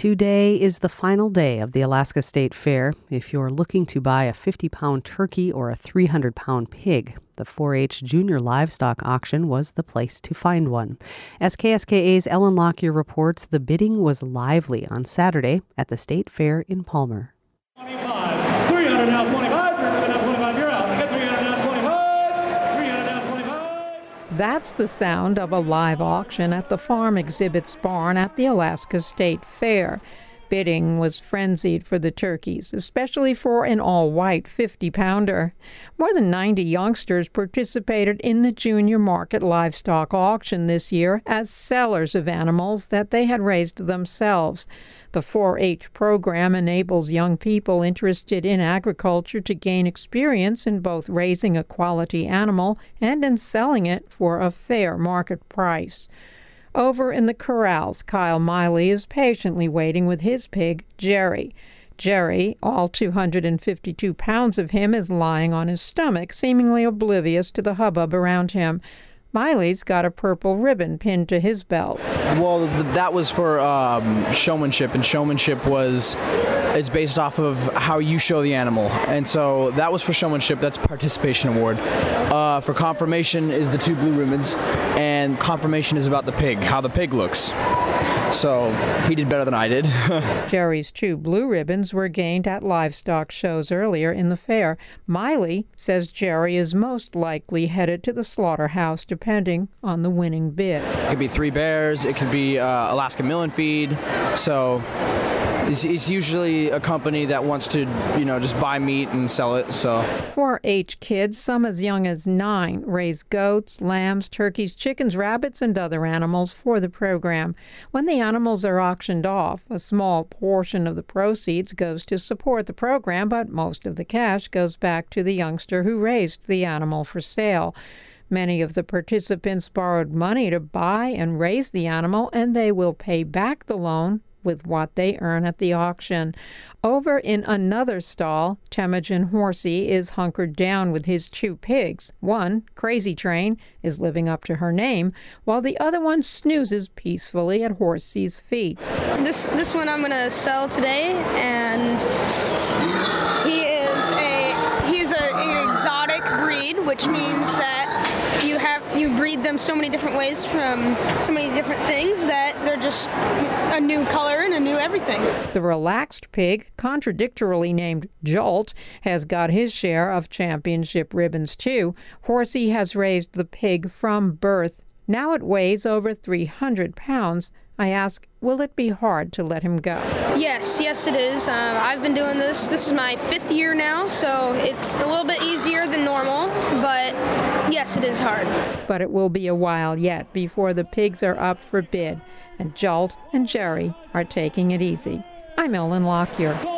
Today is the final day of the Alaska State Fair. If you're looking to buy a 50-pound turkey or a 300-pound pig, the 4-H Junior Livestock Auction was the place to find one. As KSKA's Ellen Lockyer reports, the bidding was lively on Saturday at the State Fair in Palmer. 25, 300 now, 25, 300 now, 25, you're out. I got 300 now, 25, 300 now, 25. That's the sound of a live auction at the Farm Exhibits Barn at the Alaska State Fair. Bidding was frenzied for the turkeys, especially for an all-white 50-pounder. More than 90 youngsters participated in the Junior Market Livestock Auction this year as sellers of animals that they had raised themselves. The 4-H program enables young people interested in agriculture to gain experience in both raising a quality animal and in selling it for a fair market price. Over in the corrals, Kyle Miley is patiently waiting with his pig, Jerry. Jerry, all 252 pounds of him, is lying on his stomach, seemingly oblivious to the hubbub around him. Miley's got a purple ribbon pinned to his belt. Well, that was for showmanship, and showmanship it's based off of how you show the animal. And so that was for showmanship. That's participation award. For confirmation is the 2 blue ribbons, and confirmation is about the pig, how the pig looks. So he did better than I did. Jerry's 2 blue ribbons were gained at livestock shows earlier in the fair. Miley says Jerry is most likely headed to the slaughterhouse, depending on the winning bid. It could be 3 Bears. It could be Alaska Mill and Feed. So it's usually a company that wants to, just buy meat and sell it. So 4-H kids, some as young as 9, raise goats, lambs, turkeys, chickens, rabbits, and other animals for the program. When the animals are auctioned off, a small portion of the proceeds goes to support the program, but most of the cash goes back to the youngster who raised the animal for sale. Many of the participants borrowed money to buy and raise the animal, and they will pay back the loan with what they earn at the auction. Over in another stall, Temujin Horsey is hunkered down with his 2 pigs. One, Crazy Train, is living up to her name, while the other one snoozes peacefully at Horsey's feet. This one I'm gonna sell today, and he's an exotic breed, which means that you breed them so many different ways from so many different things that they're just a new color and a new everything. The relaxed pig, contradictorily named Jolt, has got his share of championship ribbons too. Horsey has raised the pig from birth. Now it weighs over 300 pounds. I ask, will it be hard to let him go? Yes it is. I've been doing this. This is my 5th year now, so it's a little bit easier than normal, but yes, it is hard. But it will be a while yet before the pigs are up for bid, and Jolt and Jerry are taking it easy. I'm Ellen Lockyer.